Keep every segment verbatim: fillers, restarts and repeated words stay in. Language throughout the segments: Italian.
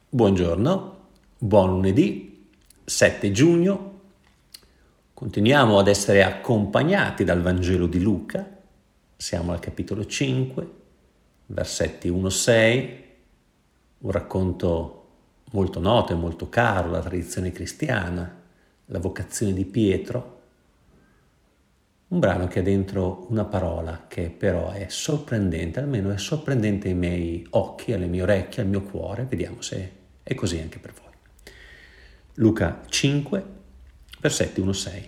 Buongiorno, buon lunedì, sette giugno. Continuiamo ad essere accompagnati dal Vangelo di Luca. Siamo al capitolo cinque, versetti uno sei, un racconto molto noto e molto caro alla tradizione cristiana, la vocazione di Pietro. Un brano che ha dentro una parola che però è sorprendente, almeno è sorprendente ai miei occhi, alle mie orecchie, al mio cuore. Vediamo se è così anche per voi. Luca cinque, versetti uno sei.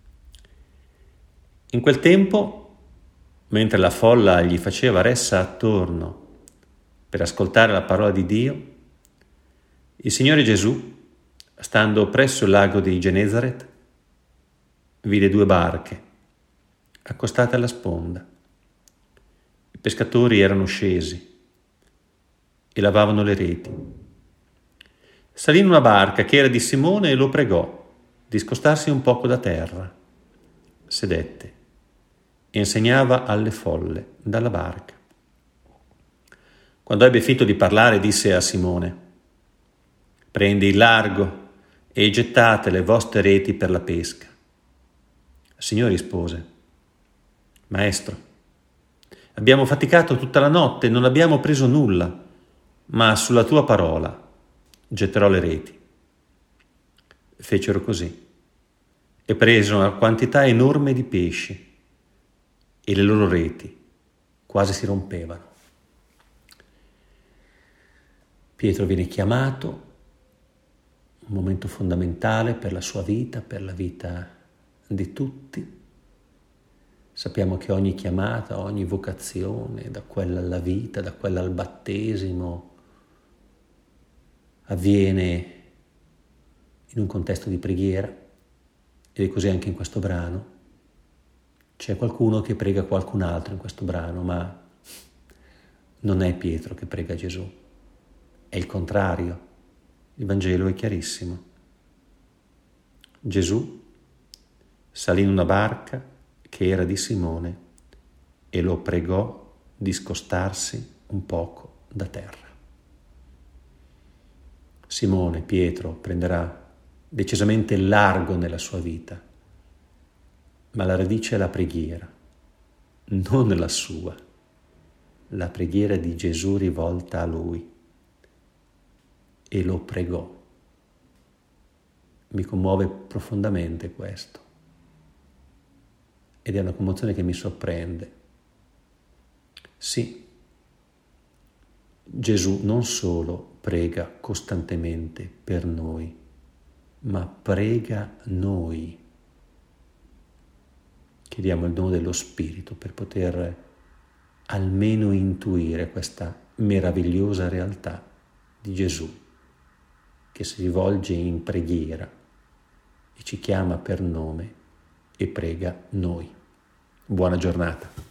In quel tempo, mentre la folla gli faceva ressa attorno per ascoltare la parola di Dio, il Signore Gesù, stando presso il lago di Genesaret, vide due barche accostate alla sponda. I pescatori erano scesi e lavavano le reti. Salì in una barca che era di Simone e lo pregò di scostarsi un poco da terra. Sedette e insegnava alle folle dalla barca. Quando ebbe finito di parlare, disse a Simone: «Prendi il largo e gettate le vostre reti per la pesca». Il Signore rispose: «Maestro, abbiamo faticato tutta la notte e non abbiamo preso nulla, ma sulla tua parola getterò le reti». Fecero così e presero una quantità enorme di pesci e le loro reti quasi si rompevano. Pietro viene chiamato, un momento fondamentale per la sua vita, per la vita di tutti. Sappiamo che ogni chiamata, ogni vocazione, da quella alla vita, da quella al battesimo, avviene in un contesto di preghiera, ed è così anche in questo brano. C'è qualcuno che prega qualcun altro in questo brano, ma non è Pietro che prega Gesù, è il contrario. Il Vangelo è chiarissimo. Gesù salì in una barca che era di Simone e lo pregò di scostarsi un poco da terra. Simone, Pietro, prenderà decisamente largo nella sua vita, ma la radice è la preghiera, non la sua, la preghiera di Gesù rivolta a lui, e lo pregò. Mi commuove profondamente questo. Ed è una commozione che mi sorprende. Sì, Gesù non solo prega costantemente per noi, ma prega noi. Chiediamo il dono dello Spirito per poter almeno intuire questa meravigliosa realtà di Gesù che si rivolge in preghiera e ci chiama per nome e prega noi. Buona giornata.